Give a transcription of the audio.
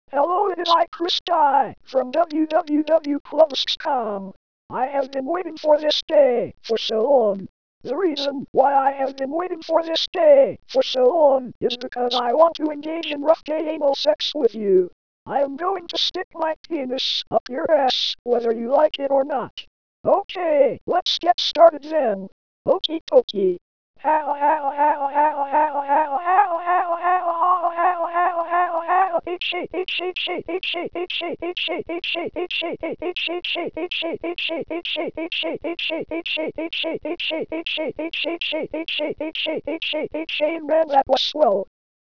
Hello, it is I, Chris Dye, from www.clubs.com. I have been waiting for this day for so long. The reason why I have been waiting for this day for so long is because I want to engage in rough gay anal sex with you. I am going to stick my penis up your ass, whether you like it or not. Okay, let's get started then. Okie dokie. Man, that was swell.